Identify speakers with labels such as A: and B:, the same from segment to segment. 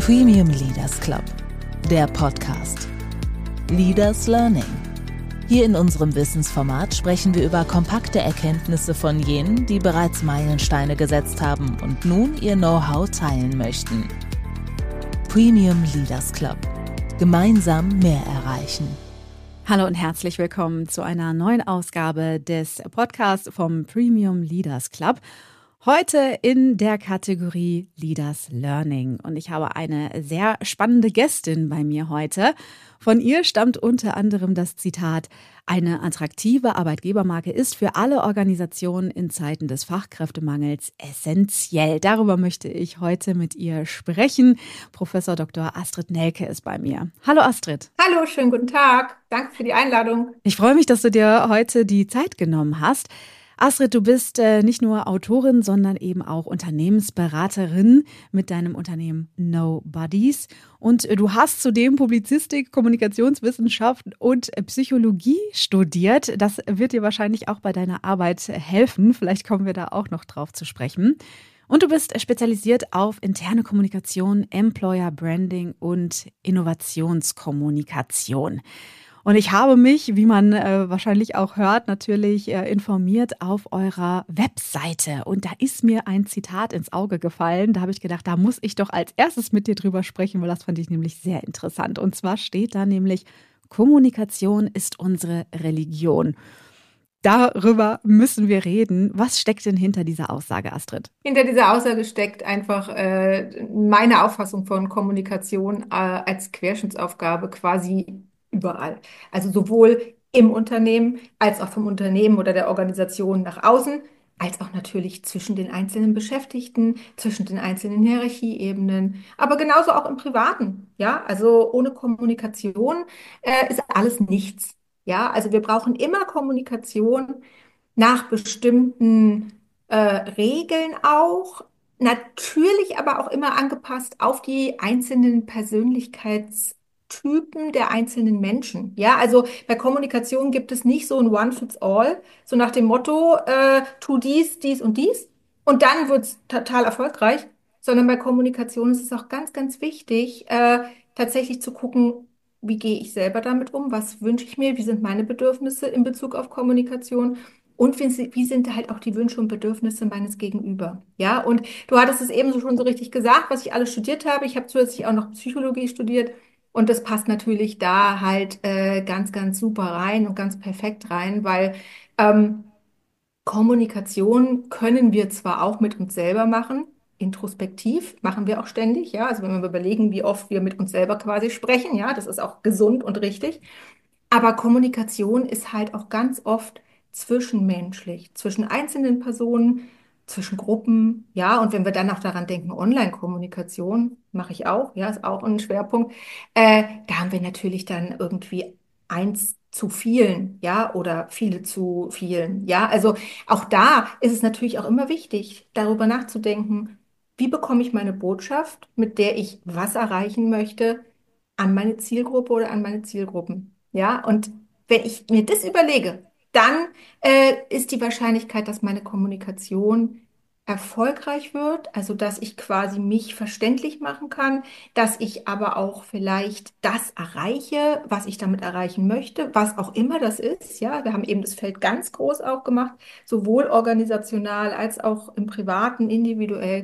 A: Premium Leaders Club, der Podcast. Leaders Learning. Hier in unserem Wissensformat sprechen wir über kompakte Erkenntnisse von jenen, die bereits Meilensteine gesetzt haben und nun ihr Know-how teilen möchten. Premium Leaders Club. Gemeinsam mehr erreichen.
B: Hallo und herzlich willkommen zu einer neuen Ausgabe des Podcasts vom Premium Leaders Club. Heute in der Kategorie Leaders Learning. Und ich habe eine sehr spannende Gästin bei mir heute. Von ihr stammt unter anderem das Zitat: Eine attraktive Arbeitgebermarke ist für alle Organisationen in Zeiten des Fachkräftemangels essentiell. Darüber möchte ich heute mit ihr sprechen. Professor Dr. Astrid Nelke ist bei mir. Hallo Astrid.
C: Hallo, schönen guten Tag. Danke für die Einladung.
B: Ich freue mich, dass du dir heute die Zeit genommen hast. Astrid, du bist nicht nur Autorin, sondern eben auch Unternehmensberaterin mit deinem Unternehmen Nobodies. Und du hast zudem Publizistik, Kommunikationswissenschaft und Psychologie studiert. Das wird dir wahrscheinlich auch bei deiner Arbeit helfen. Vielleicht kommen wir da auch noch drauf zu sprechen. Und du bist spezialisiert auf interne Kommunikation, Employer Branding und Innovationskommunikation. Und ich habe mich, wie man wahrscheinlich auch hört, natürlich informiert auf eurer Webseite. Und da ist mir ein Zitat ins Auge gefallen. Da habe ich gedacht, da muss ich doch als erstes mit dir drüber sprechen, weil das fand ich nämlich sehr interessant. Und zwar steht da nämlich: Kommunikation ist unsere Religion. Darüber müssen wir reden. Was steckt denn hinter dieser Aussage, Astrid?
C: Hinter dieser Aussage steckt einfach meine Auffassung von Kommunikation als Querschnittsaufgabe quasi überall. Also sowohl im Unternehmen als auch vom Unternehmen oder der Organisation nach außen, als auch natürlich zwischen den einzelnen Beschäftigten, zwischen den einzelnen Hierarchieebenen, aber genauso auch im Privaten. Ja, also ohne Kommunikation ist alles nichts. Ja, also wir brauchen immer Kommunikation nach bestimmten Regeln auch, natürlich aber auch immer angepasst auf die einzelnen Persönlichkeitstypen der einzelnen Menschen. Ja, also bei Kommunikation gibt es nicht so ein One-Fits-All, so nach dem Motto, tu dies, dies und dann wird's total erfolgreich, sondern bei Kommunikation ist es auch ganz, ganz wichtig, tatsächlich zu gucken, wie gehe ich selber damit um, was wünsche ich mir, wie sind meine Bedürfnisse in Bezug auf Kommunikation. Und wie sind halt auch die Wünsche und Bedürfnisse meines Gegenüber? Ja, und du hattest es eben so schon so richtig gesagt, was ich alles studiert habe. Ich habe zusätzlich auch noch Psychologie studiert und das passt natürlich da halt ganz, ganz super rein und ganz perfekt rein, weil ähm, Kommunikation können wir zwar auch mit uns selber machen, introspektiv machen wir auch ständig, ja, also wenn wir überlegen, wie oft wir mit uns selber quasi sprechen, ja, das ist auch gesund und richtig. Aber Kommunikation ist halt auch ganz oft zwischenmenschlich, zwischen einzelnen Personen, zwischen Gruppen, ja. Und wenn wir dann auch daran denken, Online-Kommunikation, mache ich auch, ja, ist auch ein Schwerpunkt, da haben wir natürlich dann irgendwie eins zu vielen, ja, oder viele zu vielen, ja. Also auch da ist es natürlich auch immer wichtig, darüber nachzudenken, wie bekomme ich meine Botschaft, mit der ich was erreichen möchte, an meine Zielgruppe oder an meine Zielgruppen. Ja, und wenn ich mir das überlege, dann ist die Wahrscheinlichkeit, dass meine Kommunikation erfolgreich wird, also dass ich quasi mich verständlich machen kann, dass ich aber auch vielleicht das erreiche, was ich damit erreichen möchte, was auch immer das ist. Ja, wir haben eben das Feld ganz groß aufgemacht, sowohl organisational als auch im Privaten, individuell.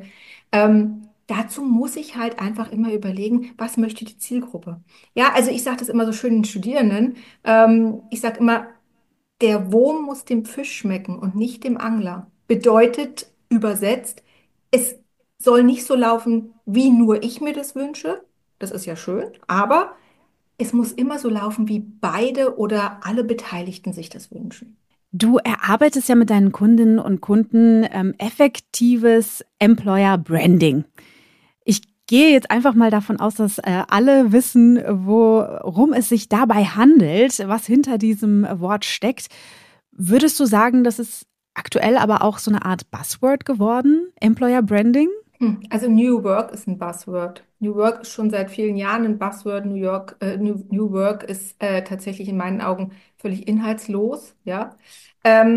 C: Dazu muss ich halt einfach immer überlegen, was möchte die Zielgruppe? Ja, also ich sage das immer so schön den Studierenden. Ich sage immer, der Wurm muss dem Fisch schmecken und nicht dem Angler. Bedeutet übersetzt, es soll nicht so laufen, wie nur ich mir das wünsche. Das ist ja schön, aber es muss immer so laufen, wie beide oder alle Beteiligten sich das wünschen.
B: Du erarbeitest ja mit deinen Kundinnen und Kunden effektives Employer Branding. Ich gehe jetzt einfach mal davon aus, dass alle wissen, worum es sich dabei handelt, was hinter diesem Wort steckt. Würdest du sagen, das ist aktuell aber auch so eine Art Buzzword geworden, Employer Branding?
C: Also New Work ist ein Buzzword. New Work ist schon seit vielen Jahren ein Buzzword. New Work ist tatsächlich in meinen Augen völlig inhaltslos. Ja,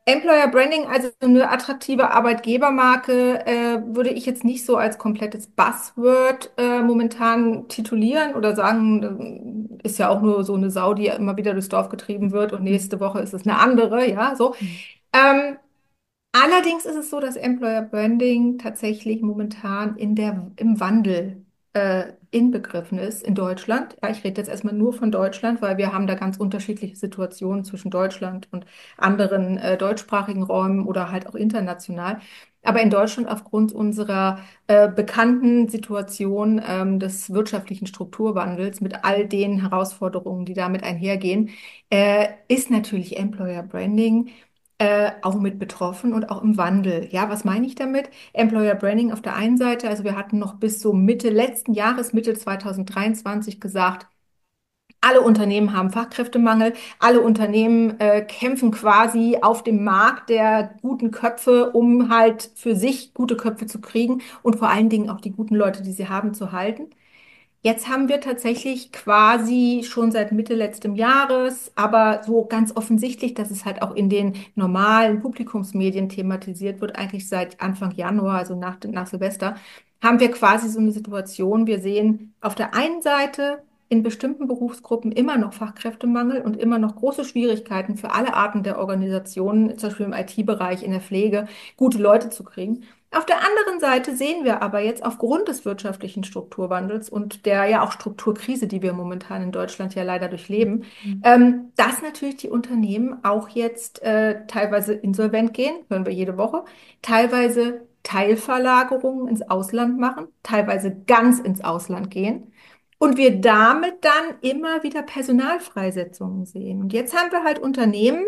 C: Employer Branding, also eine attraktive Arbeitgebermarke, würde ich jetzt nicht so als komplettes Buzzword momentan titulieren oder sagen, ist ja auch nur so eine Sau, die ja immer wieder durchs Dorf getrieben wird und nächste Woche ist es eine andere, ja, so. Ähm, Allerdings ist es so, dass Employer Branding tatsächlich momentan im Wandel inbegriffen ist in Deutschland. Ja, ich rede jetzt erstmal nur von Deutschland, weil wir haben da ganz unterschiedliche Situationen zwischen Deutschland und anderen deutschsprachigen Räumen oder halt auch international. Aber in Deutschland aufgrund unserer bekannten Situation des wirtschaftlichen Strukturwandels mit all den Herausforderungen, die damit einhergehen, ist natürlich Employer Branding auch mit betroffen und auch im Wandel. Ja, was meine ich damit? Employer Branding auf der einen Seite, also wir hatten noch bis so Mitte letzten Jahres, Mitte 2023 gesagt, alle Unternehmen haben Fachkräftemangel, alle Unternehmen kämpfen quasi auf dem Markt der guten Köpfe, um halt für sich gute Köpfe zu kriegen und vor allen Dingen auch die guten Leute, die sie haben, zu halten. Jetzt haben wir tatsächlich quasi schon seit Mitte letzten Jahres, aber so ganz offensichtlich, dass es halt auch in den normalen Publikumsmedien thematisiert wird, eigentlich seit Anfang Januar, also nach Silvester, haben wir quasi so eine Situation. Wir sehen auf der einen Seite in bestimmten Berufsgruppen immer noch Fachkräftemangel und immer noch große Schwierigkeiten für alle Arten der Organisationen, zum Beispiel im IT-Bereich, in der Pflege, gute Leute zu kriegen. Auf der anderen Seite sehen wir aber jetzt aufgrund des wirtschaftlichen Strukturwandels und der ja auch Strukturkrise, die wir momentan in Deutschland ja leider durchleben, dass natürlich die Unternehmen auch jetzt teilweise insolvent gehen, hören wir jede Woche, teilweise Teilverlagerungen ins Ausland machen, teilweise ganz ins Ausland gehen. Und wir damit dann immer wieder Personalfreisetzungen sehen. Und jetzt haben wir halt Unternehmen,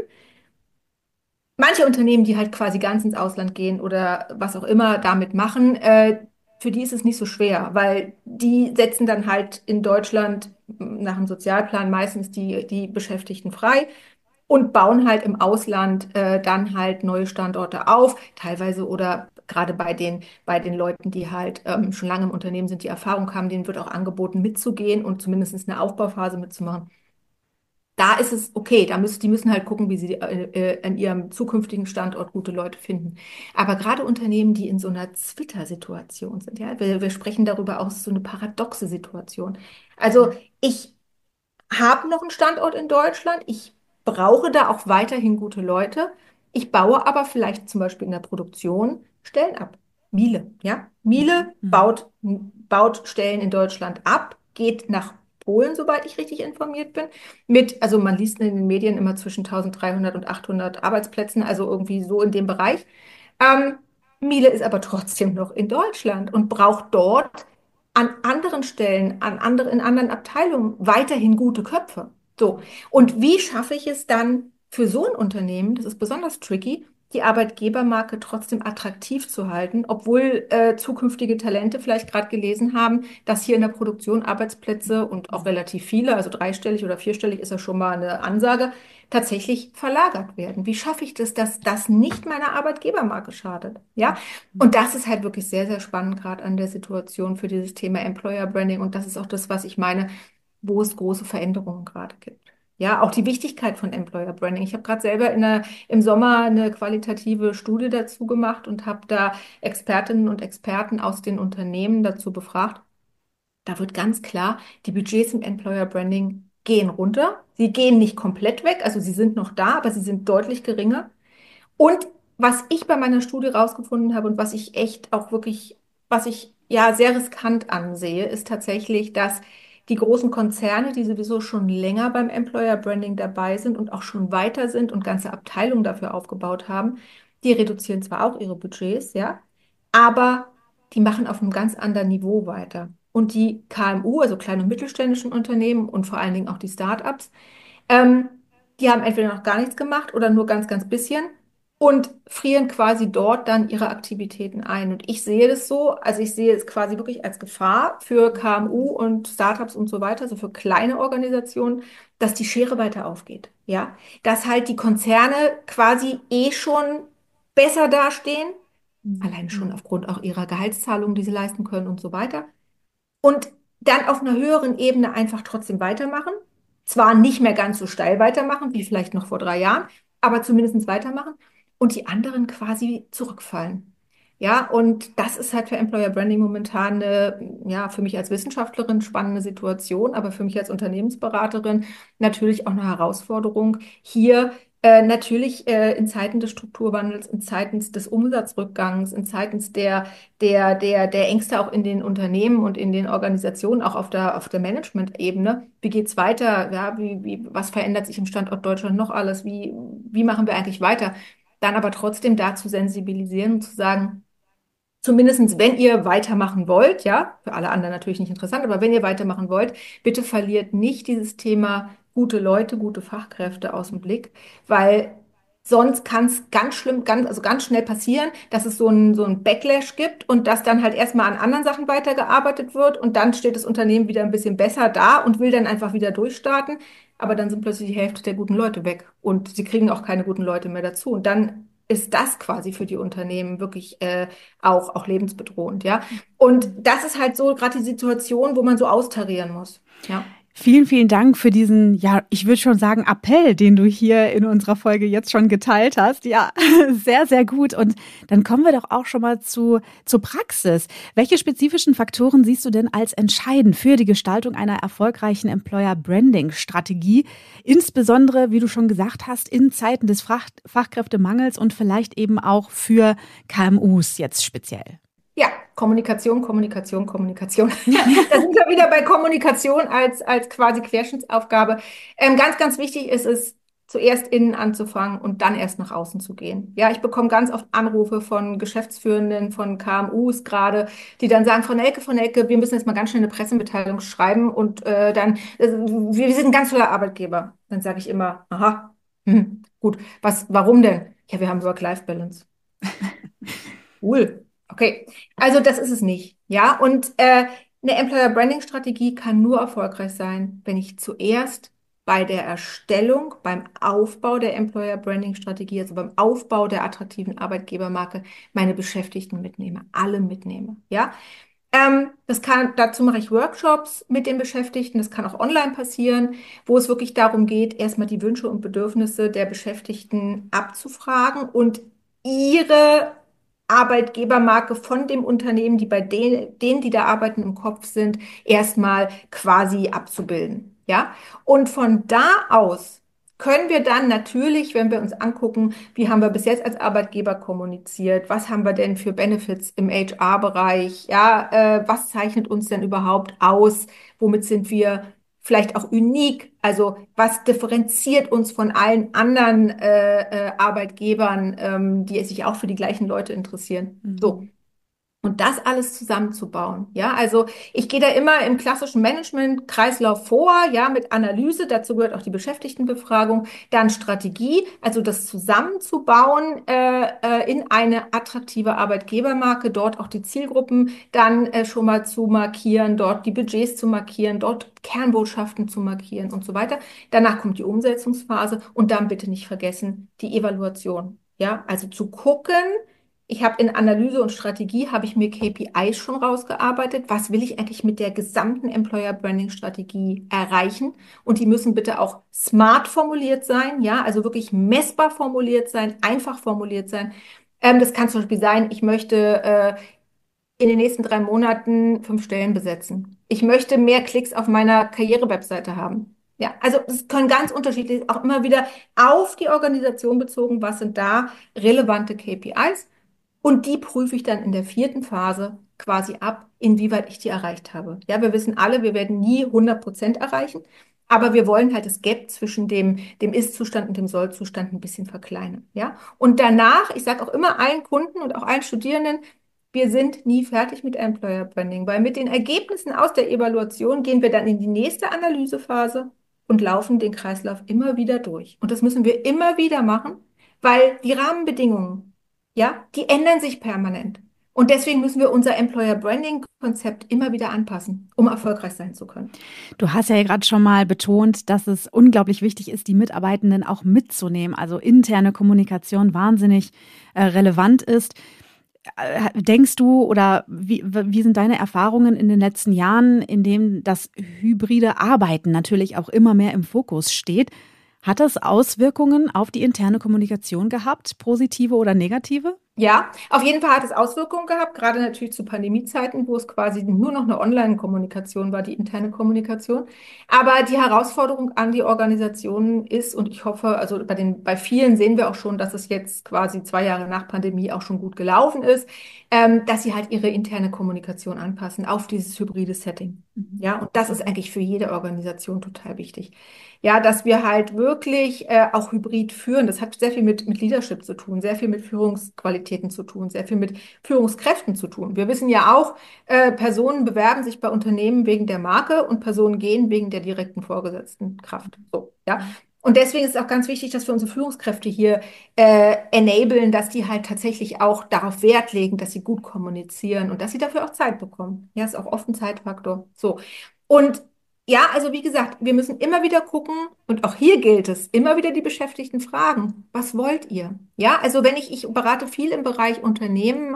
C: manche Unternehmen, die halt quasi ganz ins Ausland gehen oder was auch immer damit machen, für die ist es nicht so schwer, weil die setzen dann halt in Deutschland nach dem Sozialplan meistens die Beschäftigten frei und bauen halt im Ausland dann halt neue Standorte auf, teilweise oder gerade bei den Leuten, die halt schon lange im Unternehmen sind, die Erfahrung haben, denen wird auch angeboten, mitzugehen und zumindest eine Aufbauphase mitzumachen. Da ist es okay, die müssen halt gucken, wie sie an ihrem zukünftigen Standort gute Leute finden. Aber gerade Unternehmen, die in so einer Twitter-Situation sind, ja, wir sprechen darüber auch, es ist so eine paradoxe Situation. Also ich habe noch einen Standort in Deutschland. Ich brauche da auch weiterhin gute Leute. Ich baue aber vielleicht zum Beispiel in der Produktion Stellen ab. Miele, ja. Miele baut Stellen in Deutschland ab, geht nach Polen, soweit ich richtig informiert bin, also man liest in den Medien immer zwischen 1300 und 800 Arbeitsplätzen, also irgendwie so in dem Bereich. Ähm, Miele ist aber trotzdem noch in Deutschland und braucht dort an anderen Stellen, in anderen Abteilungen weiterhin gute Köpfe. So. Und wie schaffe ich es dann für so ein Unternehmen, das ist besonders tricky, die Arbeitgebermarke trotzdem attraktiv zu halten, obwohl zukünftige Talente vielleicht gerade gelesen haben, dass hier in der Produktion Arbeitsplätze und auch relativ viele, also dreistellig oder vierstellig ist ja schon mal eine Ansage, tatsächlich verlagert werden. Wie schaffe ich das, dass das nicht meiner Arbeitgebermarke schadet? Ja, und das ist halt wirklich sehr, sehr spannend gerade an der Situation für dieses Thema Employer Branding. Und das ist auch das, was ich meine, wo es große Veränderungen gerade gibt. Ja, auch die Wichtigkeit von Employer Branding. Ich habe gerade selber im Sommer eine qualitative Studie dazu gemacht und habe da Expertinnen und Experten aus den Unternehmen dazu befragt. Da wird ganz klar, die Budgets im Employer Branding gehen runter. Sie gehen nicht komplett weg, also sie sind noch da, aber sie sind deutlich geringer. Und was ich bei meiner Studie rausgefunden habe und was ich echt auch wirklich, was ich ja sehr riskant ansehe, ist tatsächlich, dass die großen Konzerne, die sowieso schon länger beim Employer Branding dabei sind und auch schon weiter sind und ganze Abteilungen dafür aufgebaut haben, die reduzieren zwar auch ihre Budgets, ja, aber die machen auf einem ganz anderen Niveau weiter. Und die KMU, also kleine und mittelständischen Unternehmen und vor allen Dingen auch die Start-ups, ähm, die haben entweder noch gar nichts gemacht oder nur ganz, ganz bisschen und frieren quasi dort dann ihre Aktivitäten ein. Und ich sehe das so, also ich sehe es quasi wirklich als Gefahr für KMU und Startups und so weiter, also für kleine Organisationen, dass die Schere weiter aufgeht. Ja, dass halt die Konzerne quasi eh schon besser dastehen, allein schon aufgrund auch ihrer Gehaltszahlungen, die sie leisten können und so weiter. Und dann auf einer höheren Ebene einfach trotzdem weitermachen. Zwar nicht mehr ganz so steil weitermachen, wie vielleicht noch vor 3 Jahren, aber zumindest weitermachen. und die anderen quasi zurückfallen. Ja, und das ist halt für Employer Branding momentan eine, ja, für mich als Wissenschaftlerin spannende Situation, aber für mich als Unternehmensberaterin natürlich auch eine Herausforderung, hier natürlich in Zeiten des Strukturwandels, in Zeiten des Umsatzrückgangs, in Zeiten der Ängste auch in den Unternehmen und in den Organisationen, auch auf der Management-Ebene. Wie geht's weiter? Ja, was verändert sich im Standort Deutschland noch alles? Wie machen wir eigentlich weiter? Dann aber trotzdem da zu sensibilisieren und zu sagen, zumindestens, wenn ihr weitermachen wollt, ja, für alle anderen natürlich nicht interessant, aber wenn ihr weitermachen wollt, bitte verliert nicht dieses Thema gute Leute, gute Fachkräfte aus dem Blick, weil sonst kann es ganz schlimm, also ganz schnell passieren, dass es so ein Backlash gibt und dass dann halt erstmal an anderen Sachen weitergearbeitet wird und dann steht das Unternehmen wieder ein bisschen besser da und will dann einfach wieder durchstarten, aber dann sind plötzlich die Hälfte der guten Leute weg und sie kriegen auch keine guten Leute mehr dazu und dann ist das quasi für die Unternehmen wirklich auch lebensbedrohend, ja. Und das ist halt so gerade die Situation, wo man so austarieren muss, ja.
B: Vielen, vielen Dank für diesen, ja, ich würde schon sagen, Appell, den du hier in unserer Folge jetzt schon geteilt hast. Ja, sehr, sehr gut. Und dann kommen wir doch auch schon mal zur Praxis. Welche spezifischen Faktoren siehst du denn als entscheidend für die Gestaltung einer erfolgreichen Employer-Branding-Strategie? Insbesondere, wie du schon gesagt hast, in Zeiten des Fachkräftemangels und vielleicht eben auch für KMUs jetzt speziell.
C: Ja, Kommunikation, Kommunikation, Kommunikation. Da sind wir wieder bei Kommunikation als quasi Querschnittsaufgabe. Ganz, ganz wichtig ist es, zuerst innen anzufangen und dann erst nach außen zu gehen. Ja, ich bekomme ganz oft Anrufe von Geschäftsführenden, von KMUs gerade, die dann sagen, Frau Nelke, wir müssen jetzt mal ganz schnell eine Pressemitteilung schreiben und wir sind ein ganz toller Arbeitgeber. Dann sage ich immer, aha, gut, warum denn? Ja, wir haben Work-Life-Balance. Cool. Okay, also das ist es nicht. Ja, und eine Employer-Branding-Strategie kann nur erfolgreich sein, wenn ich zuerst bei der Erstellung, beim Aufbau der Employer-Branding-Strategie, also beim Aufbau der attraktiven Arbeitgebermarke, meine Beschäftigten mitnehme, alle mitnehme. Ja, dazu mache ich Workshops mit den Beschäftigten. Das kann auch online passieren, wo es wirklich darum geht, erstmal die Wünsche und Bedürfnisse der Beschäftigten abzufragen und ihre Arbeitgebermarke von dem Unternehmen, die bei denen, die da arbeiten, im Kopf sind, erstmal quasi abzubilden. Ja? Und von da aus können wir dann natürlich, wenn wir uns angucken, wie haben wir bis jetzt als Arbeitgeber kommuniziert, was haben wir denn für Benefits im HR-Bereich, ja, was zeichnet uns denn überhaupt aus, womit sind wir vielleicht auch unique, also was differenziert uns von allen anderen Arbeitgebern, die sich auch für die gleichen Leute interessieren.
B: Mhm.
C: So. Und das alles zusammenzubauen. Ja, also ich gehe da immer im klassischen Management-Kreislauf vor, ja, mit Analyse. Dazu gehört auch die Beschäftigtenbefragung. Dann Strategie, also das zusammenzubauen in eine attraktive Arbeitgebermarke, dort auch die Zielgruppen dann schon mal zu markieren, dort die Budgets zu markieren, dort Kernbotschaften zu markieren und so weiter. Danach kommt die Umsetzungsphase und dann bitte nicht vergessen die Evaluation. Ja, also zu gucken, ich habe in Analyse und Strategie, habe ich mir KPIs schon rausgearbeitet. Was will ich eigentlich mit der gesamten Employer Branding Strategie erreichen? Und die müssen bitte auch smart formuliert sein, ja, also wirklich messbar formuliert sein, einfach formuliert sein. Das kann zum Beispiel sein, ich möchte in den nächsten 3 Monaten 5 Stellen besetzen. Ich möchte mehr Klicks auf meiner Karriere-Webseite haben. Ja, also es können ganz unterschiedlich, auch immer wieder auf die Organisation bezogen, was sind da relevante KPIs? Und die prüfe ich dann in der 4. Phase quasi ab, inwieweit ich die erreicht habe. Ja, wir wissen alle, wir werden nie 100% erreichen, aber wir wollen halt das Gap zwischen dem Ist-Zustand und dem Soll-Zustand ein bisschen verkleinern. Ja, und danach, ich sage auch immer allen Kunden und auch allen Studierenden, wir sind nie fertig mit Employer Branding, weil mit den Ergebnissen aus der Evaluation gehen wir dann in die nächste Analysephase und laufen den Kreislauf immer wieder durch. Und das müssen wir immer wieder machen, weil die Rahmenbedingungen, ja, die ändern sich permanent. Und deswegen müssen wir unser Employer Branding Konzept immer wieder anpassen, um erfolgreich sein zu können.
B: Du hast ja gerade schon mal betont, dass es unglaublich wichtig ist, die Mitarbeitenden auch mitzunehmen. Also interne Kommunikation wahnsinnig relevant ist. Denkst du oder wie sind deine Erfahrungen in den letzten Jahren, in denen das hybride Arbeiten natürlich auch immer mehr im Fokus steht? Hat das Auswirkungen auf die interne Kommunikation gehabt, positive oder negative?
C: Ja, auf jeden Fall hat es Auswirkungen gehabt, gerade natürlich zu Pandemiezeiten, wo es quasi nur noch eine Online-Kommunikation war, die interne Kommunikation. Aber die Herausforderung an die Organisationen ist, und ich hoffe, also bei vielen sehen wir auch schon, dass es jetzt quasi 2 Jahre nach Pandemie auch schon gut gelaufen ist, dass sie halt ihre interne Kommunikation anpassen auf dieses hybride Setting.
B: Mhm.
C: Ja, und das ist eigentlich für jede Organisation total wichtig. Ja, dass wir halt wirklich auch hybrid führen. Das hat sehr viel mit Leadership zu tun, sehr viel mit Führungsqualitäten zu tun, sehr viel mit Führungskräften zu tun. Wir wissen ja auch, Personen bewerben sich bei Unternehmen wegen der Marke und Personen gehen wegen der direkten vorgesetzten Kraft. So, ja. Und deswegen ist es auch ganz wichtig, dass wir unsere Führungskräfte hier enablen, dass die halt tatsächlich auch darauf Wert legen, dass sie gut kommunizieren und dass sie dafür auch Zeit bekommen. Ja, ist auch oft ein Zeitfaktor. So. Und ja, also wie gesagt, wir müssen immer wieder gucken und auch hier gilt es, immer wieder die Beschäftigten fragen, was wollt ihr? Ja, also ich berate viel im Bereich Unternehmen,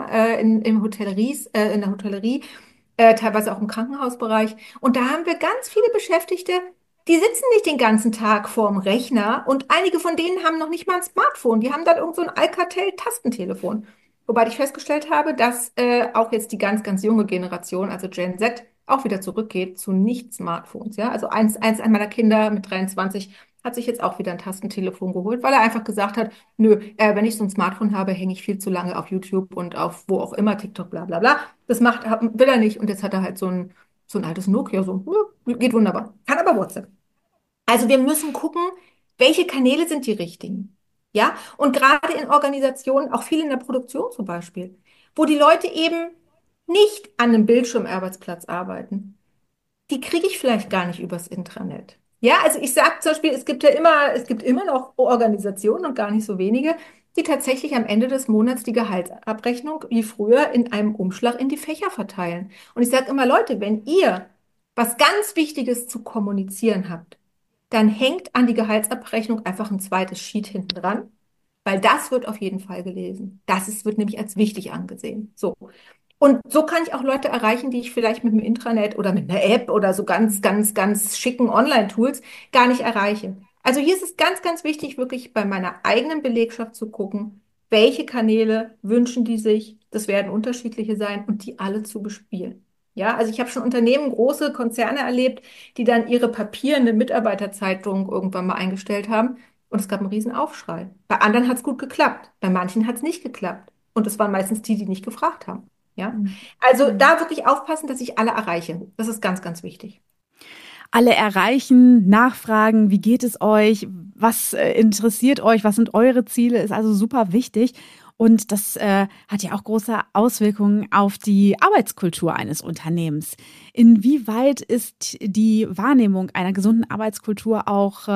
C: in der Hotellerie, teilweise auch im Krankenhausbereich. Und da haben wir ganz viele Beschäftigte, die sitzen nicht den ganzen Tag vorm Rechner und einige von denen haben noch nicht mal ein Smartphone. Die haben dann irgend so ein Alcatel-Tastentelefon. Wobei ich festgestellt habe, dass auch jetzt die ganz, ganz junge Generation, also Gen Z, auch wieder zurückgeht zu Nicht-Smartphones. Ja? Also eins meiner Kinder mit 23 hat sich jetzt auch wieder ein Tastentelefon geholt, weil er einfach gesagt hat, nö, wenn ich so ein Smartphone habe, hänge ich viel zu lange auf YouTube und auf wo auch immer, TikTok, bla bla bla. Will er nicht und jetzt hat er halt so ein altes Nokia, so, geht wunderbar. Kann aber WhatsApp. Also wir müssen gucken, welche Kanäle sind die richtigen. Ja, und gerade in Organisationen, auch viel in der Produktion zum Beispiel, wo die Leute eben nicht an einem Bildschirmarbeitsplatz arbeiten, die kriege ich vielleicht gar nicht übers Intranet. Ja, also ich sage zum Beispiel, es gibt immer noch Organisationen und gar nicht so wenige, die tatsächlich am Ende des Monats die Gehaltsabrechnung wie früher in einem Umschlag in die Fächer verteilen. Und ich sage immer, Leute, wenn ihr was ganz Wichtiges zu kommunizieren habt, dann hängt an die Gehaltsabrechnung einfach ein zweites Sheet hinten dran, weil das wird auf jeden Fall gelesen. Wird nämlich als wichtig angesehen. So. Und so kann ich auch Leute erreichen, die ich vielleicht mit dem Intranet oder mit einer App oder so ganz, ganz, ganz schicken Online-Tools gar nicht erreiche. Also hier ist es ganz, ganz wichtig, wirklich bei meiner eigenen Belegschaft zu gucken, welche Kanäle wünschen die sich. Das werden unterschiedliche sein und die alle zu bespielen. Ja, also ich habe schon Unternehmen, große Konzerne erlebt, die dann ihre papierende Mitarbeiterzeitung irgendwann mal eingestellt haben und es gab einen riesen Aufschrei. Bei anderen hat es gut geklappt, bei manchen hat es nicht geklappt. Und es waren meistens die, die nicht gefragt haben. Ja, also da wirklich aufpassen, dass ich alle erreiche. Das ist ganz, ganz wichtig.
B: Alle erreichen, nachfragen, wie geht es euch, was interessiert euch, was sind eure Ziele, ist also super wichtig. Und das hat ja auch große Auswirkungen auf die Arbeitskultur eines Unternehmens. Inwieweit ist die Wahrnehmung einer gesunden Arbeitskultur auch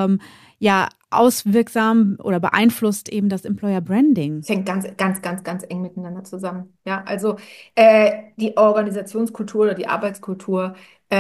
B: auswirksam oder beeinflusst eben das Employer Branding?
C: Es hängt ganz, ganz, ganz, ganz eng miteinander zusammen. Ja, also die Organisationskultur oder die Arbeitskultur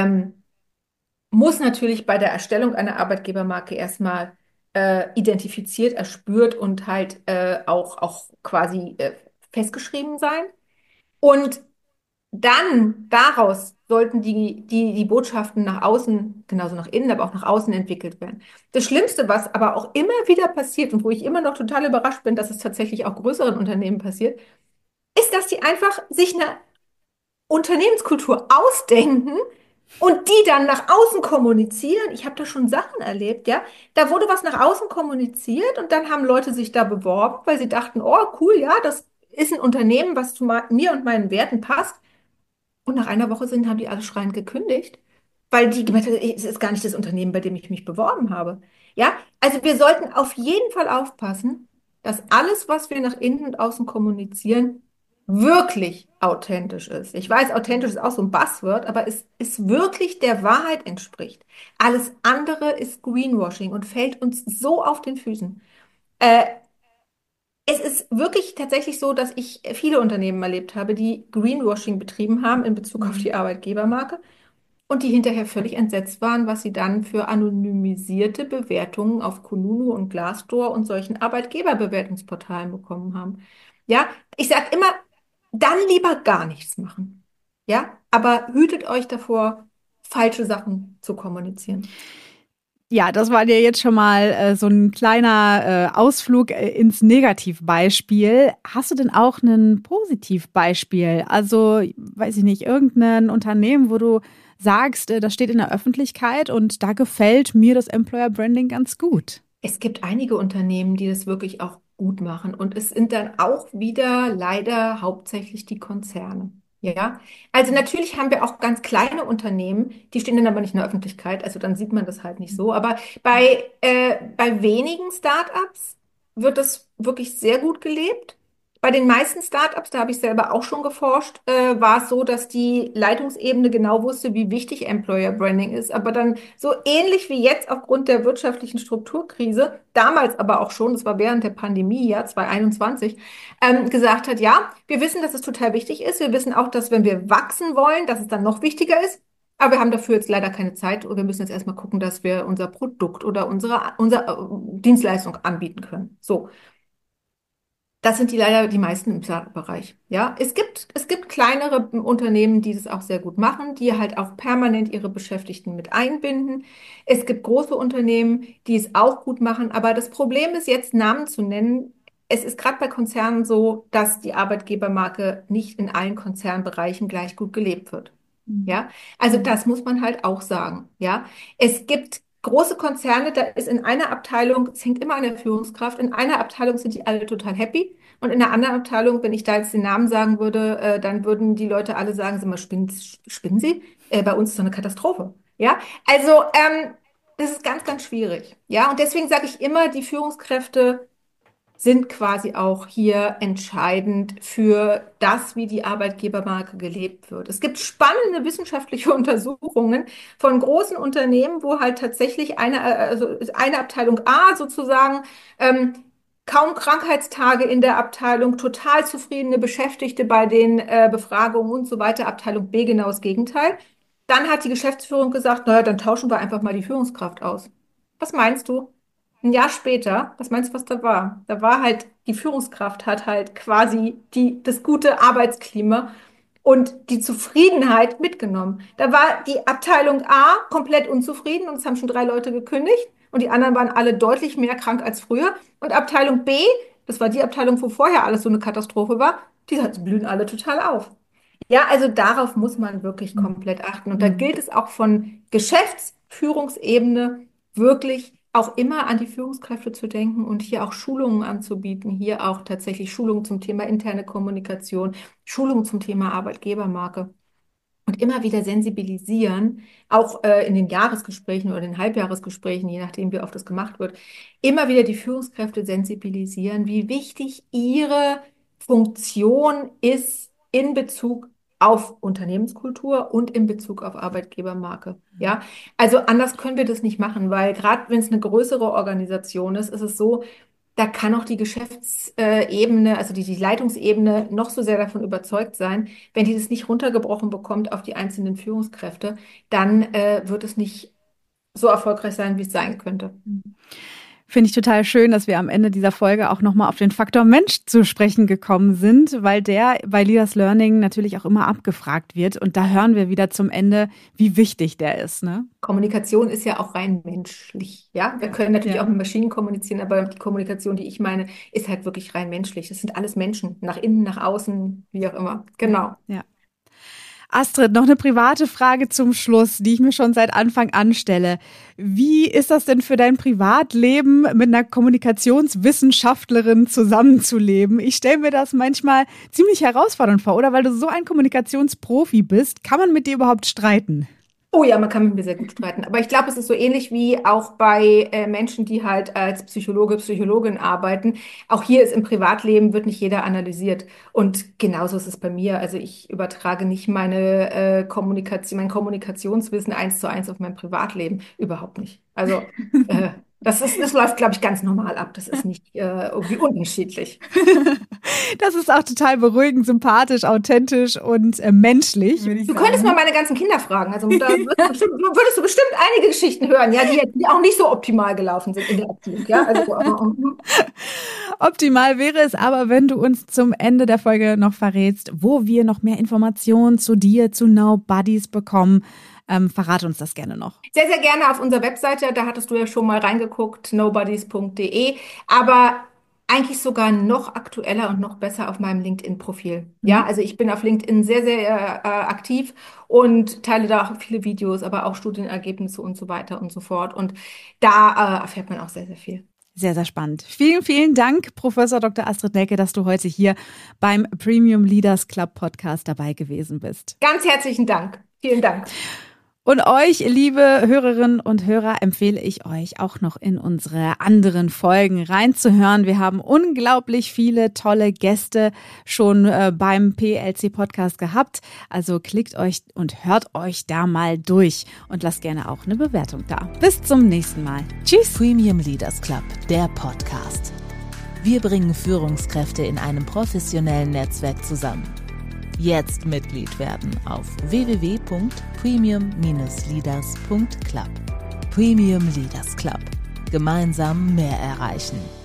C: muss natürlich bei der Erstellung einer Arbeitgebermarke erstmal identifiziert, erspürt und halt auch quasi festgeschrieben sein. Und dann daraus sollten die Botschaften nach außen, genauso nach innen, aber auch nach außen entwickelt werden. Das Schlimmste, was aber auch immer wieder passiert und wo ich immer noch total überrascht bin, dass es tatsächlich auch größeren Unternehmen passiert, ist, dass die einfach sich eine Unternehmenskultur ausdenken und die dann nach außen kommunizieren. Ich habe da schon Sachen erlebt, ja. Da wurde was nach außen kommuniziert und dann haben Leute sich da beworben, weil sie dachten, oh cool, ja, das ist ein Unternehmen, was zu mir und meinen Werten passt. Und nach einer Woche haben die alle schreiend gekündigt, weil die gemeint haben, es ist gar nicht das Unternehmen, bei dem ich mich beworben habe. Ja, also wir sollten auf jeden Fall aufpassen, dass alles, was wir nach innen und außen kommunizieren, wirklich authentisch ist. Ich weiß, authentisch ist auch so ein Buzzword, aber es wirklich der Wahrheit entspricht. Alles andere ist Greenwashing und fällt uns so auf den Füßen. Äh, Es ist wirklich tatsächlich so, dass ich viele Unternehmen erlebt habe, die Greenwashing betrieben haben in Bezug auf die Arbeitgebermarke und die hinterher völlig entsetzt waren, was sie dann für anonymisierte Bewertungen auf Kununu und Glassdoor und solchen Arbeitgeberbewertungsportalen bekommen haben. Ja, ich sage immer, dann lieber gar nichts machen. Ja, aber hütet euch davor, falsche Sachen zu kommunizieren.
B: Ja, das war dir jetzt schon mal so ein kleiner Ausflug ins Negativbeispiel. Hast du denn auch ein Positivbeispiel? Also, weiß ich nicht, irgendein Unternehmen, wo du sagst, das steht in der Öffentlichkeit und da gefällt mir das Employer Branding ganz gut.
C: Es gibt einige Unternehmen, die das wirklich auch gut machen. Und es sind dann auch wieder leider hauptsächlich die Konzerne. Ja, also natürlich haben wir auch ganz kleine Unternehmen, die stehen dann aber nicht in der Öffentlichkeit, also dann sieht man das halt nicht so. Aber bei wenigen Startups wird das wirklich sehr gut gelebt. Bei den meisten Startups, da habe ich selber auch schon geforscht, war es so, dass die Leitungsebene genau wusste, wie wichtig Employer Branding ist, aber dann so ähnlich wie jetzt aufgrund der wirtschaftlichen Strukturkrise, damals aber auch schon, das war während der Pandemie, ja, 2021, gesagt hat, ja, wir wissen, dass es total wichtig ist. Wir wissen auch, dass wenn wir wachsen wollen, dass es dann noch wichtiger ist. Aber wir haben dafür jetzt leider keine Zeit und wir müssen jetzt erstmal gucken, dass wir unser Produkt oder unsere Dienstleistung anbieten können. So. Das sind die meisten im Startup-Bereich. Ja, es gibt kleinere Unternehmen, die das auch sehr gut machen, die halt auch permanent ihre Beschäftigten mit einbinden. Es gibt große Unternehmen, die es auch gut machen. Aber das Problem ist jetzt, Namen zu nennen. Es ist gerade bei Konzernen so, dass die Arbeitgebermarke nicht in allen Konzernbereichen gleich gut gelebt wird.
B: Mhm.
C: Ja, also das muss man halt auch sagen. Ja, es gibt große Konzerne, da ist in einer Abteilung, es hängt immer an der Führungskraft, in einer Abteilung sind die alle total happy und in der anderen Abteilung, wenn ich da jetzt den Namen sagen würde, dann würden die Leute alle sagen, Sie mal, spinnen Sie? Bei uns ist so eine Katastrophe. Ja, also das ist ganz, ganz schwierig. Ja, und deswegen sage ich immer, die Führungskräfte sind quasi auch hier entscheidend für das, wie die Arbeitgebermarke gelebt wird. Es gibt spannende wissenschaftliche Untersuchungen von großen Unternehmen, wo halt tatsächlich also eine Abteilung A sozusagen kaum Krankheitstage in der Abteilung, total zufriedene Beschäftigte bei den Befragungen und so weiter. Abteilung B genau das Gegenteil. Dann hat die Geschäftsführung gesagt, naja, dann tauschen wir einfach mal die Führungskraft aus. Was meinst du? Ein Jahr später, was meinst du, was da war? Da war halt, die Führungskraft hat halt quasi das gute Arbeitsklima und die Zufriedenheit mitgenommen. Da war die Abteilung A komplett unzufrieden und es haben schon 3 Leute gekündigt und die anderen waren alle deutlich mehr krank als früher. Und Abteilung B, das war die Abteilung, wo vorher alles so eine Katastrophe war, blühen alle total auf. Ja, also darauf muss man wirklich komplett achten. Und da
B: Mhm.
C: gilt es auch von Geschäftsführungsebene wirklich auch immer an die Führungskräfte zu denken und hier auch Schulungen anzubieten, hier auch tatsächlich Schulungen zum Thema interne Kommunikation, Schulungen zum Thema Arbeitgebermarke und immer wieder sensibilisieren, auch in den Jahresgesprächen oder den Halbjahresgesprächen, je nachdem, wie oft das gemacht wird, immer wieder die Führungskräfte sensibilisieren, wie wichtig ihre Funktion ist in Bezug auf Unternehmenskultur und in Bezug auf Arbeitgebermarke. Ja, also anders können wir das nicht machen, weil gerade wenn es eine größere Organisation ist, ist es so, da kann auch die Geschäftsebene, also die Leitungsebene, noch so sehr davon überzeugt sein, wenn die das nicht runtergebrochen bekommt auf die einzelnen Führungskräfte, dann wird es nicht so erfolgreich sein, wie es sein könnte.
B: Finde ich total schön, dass wir am Ende dieser Folge auch nochmal auf den Faktor Mensch zu sprechen gekommen sind, weil der bei Leaders Learning natürlich auch immer abgefragt wird. Und da hören wir wieder zum Ende, wie wichtig der ist, ne?
C: Kommunikation ist ja auch rein menschlich, ja. Wir können natürlich
B: Ja.
C: auch mit Maschinen kommunizieren, aber die Kommunikation, die ich meine, ist halt wirklich rein menschlich. Das sind alles Menschen, nach innen, nach außen, wie auch immer.
B: Ja,
C: Genau.
B: ja. Astrid, noch eine private Frage zum Schluss, die ich mir schon seit Anfang an stelle. Wie ist das denn für dein Privatleben, mit einer Kommunikationswissenschaftlerin zusammenzuleben? Ich stelle mir das manchmal ziemlich herausfordernd vor, oder? Weil du so ein Kommunikationsprofi bist, kann man mit dir überhaupt streiten?
C: Oh ja, man kann mit mir sehr gut streiten. Aber ich glaube, es ist so ähnlich wie auch bei Menschen, die halt als Psychologe, Psychologin arbeiten. Auch hier ist im Privatleben wird nicht jeder analysiert. Und genauso ist es bei mir. Also ich übertrage nicht mein Kommunikationswissen eins zu eins auf mein Privatleben. Überhaupt nicht. Also Das läuft, glaube ich, ganz normal ab. Das ist nicht irgendwie unterschiedlich.
B: Das ist auch total beruhigend, sympathisch, authentisch und menschlich, würde ich
C: Du
B: sagen.
C: könntest mal meine ganzen Kinder fragen. Also da würdest du bestimmt einige Geschichten hören, ja, die auch nicht so optimal gelaufen sind in der Erziehung. Ja? Also,
B: Optimal wäre es aber, wenn du uns zum Ende der Folge noch verrätst, wo wir noch mehr Informationen zu dir, zu Now Buddies bekommen. Verrate uns das gerne noch.
C: sehr, sehr gerne auf unserer Webseite. Da hattest du ja schon mal reingeguckt, nobodies.de. Aber eigentlich sogar noch aktueller und noch besser auf meinem LinkedIn-Profil. Ja, also ich bin auf LinkedIn sehr, sehr aktiv und teile da auch viele Videos, aber auch Studienergebnisse und so weiter und so fort. Und da erfährt man auch sehr, sehr viel.
B: Sehr, sehr spannend. Vielen, vielen Dank, Professor Dr. Astrid Nelke, dass du heute hier beim Premium Leaders Club Podcast dabei gewesen bist.
C: Ganz herzlichen Dank. Vielen Dank.
B: Und euch, liebe Hörerinnen und Hörer, empfehle ich euch auch noch in unsere anderen Folgen reinzuhören. Wir haben unglaublich viele tolle Gäste schon beim PLC-Podcast gehabt. Also klickt euch und hört euch da mal durch und lasst gerne auch eine Bewertung da. Bis zum nächsten Mal. Tschüss.
A: Premium Leaders Club, der Podcast. Wir bringen Führungskräfte in einem professionellen Netzwerk zusammen. Jetzt Mitglied werden auf www.premium-leaders.club. Premium Leaders Club. Gemeinsam mehr erreichen.